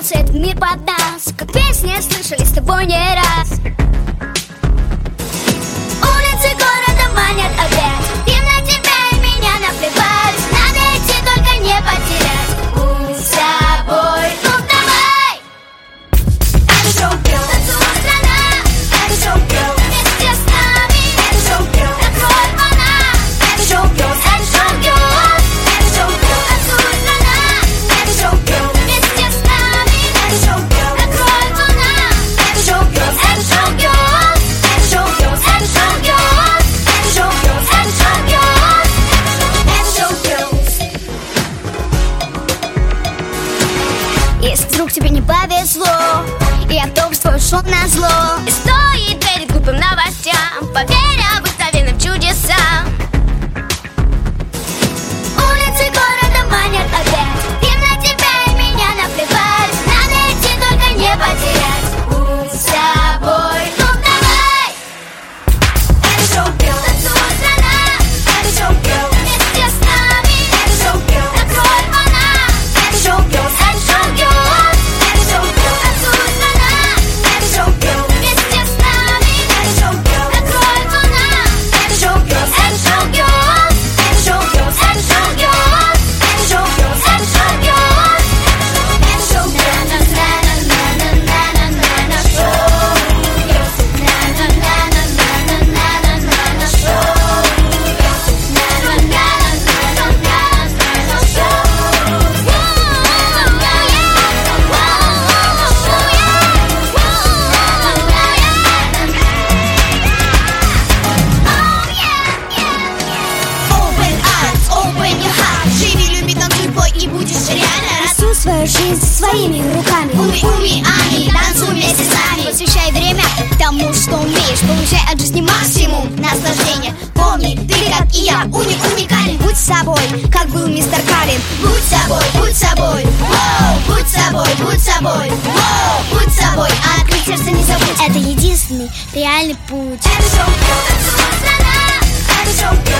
Раскрывался этот мир под нас, как песни слышали с тобой не раз. Улицы города манят опять, им на тебя и меня наплевать. Надо идти, только не потерять путь с собой. Ну давай! Это шоу-герл, танцует страна. Это шоу-герл, вместе с нами. Это шоу-герл, открой вона. Это шоу-герл, это шоу-герл. Это шоу-герл, танцует страна. Это шоу-герл, вместе с нами. Это шоу-герл, открой вона. Это шоу-герл, это шоу-герл. Это шоу-герл, это шоу-герл. Это шоу-герл, это шоу-герл. Это шоу-герл. Если вдруг тебе не повезло и автобус твой ушел назло, и стоит перед глупым новостям, поверь обыкновенным чудесам. Улицы города манят опять, им на тебя и меня наплевать. Надо идти, только не потерять путь с собой. Ну давай! Это шоу-герл, танцует страна. Это шоу-герл, вместе с нами. Это шоу-герл, открой вона. Это шоу-герл, это шоу-герл. Это шоу-герл, танцует страна. Это шоу-герл, вместе с нами. Это шоу-герл, открой вона. Это шоу-герл, это шоу-герл. Это шоу-герл, это шоу-герл. Это шоу-герл, это шоу-герл. Это шоу-герл, на-на-на-на-на-на-на-на шоу. На-на-на-на-на-на-на-на шоу. На-на-на-на-на-на-на Open eyes, open your heart. Живи, люби, танцуй, пой и будешь реально рад. Всю свою жизнь своими руками. Уми, уми, ами, танцуй вместе с нами. Посвящай время тому, что умеешь. Получай от жизни максимум Наслаждение, помни, ты как и я, уникален. Будь собой, как был мистер Калин. Будь собой, будь собой, воу, будь собой, будь собой, воу, будь собой, Открыть сердце не забудь. Это единственный реальный путь. это шоу-герл, танцует страна. Это шоу-герл,